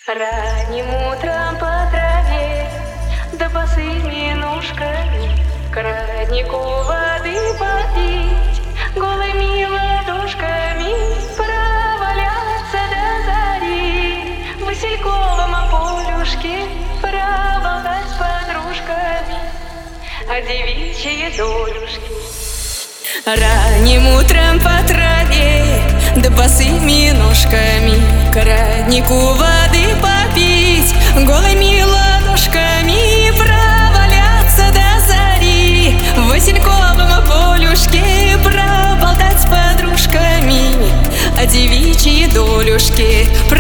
Ранним утром по траве, да босыми ножками к роднику воды попить, голыми ладошками проваляться до зари, в васильковом полюшке проболтать с подружками о девичьей долюшке. Ранним утром по траве, да босыми ножками к роднику воды попить, голыми ладошками проваляться до зари, в васильковом полюшке проболтать с подружками о девичьей долюшке.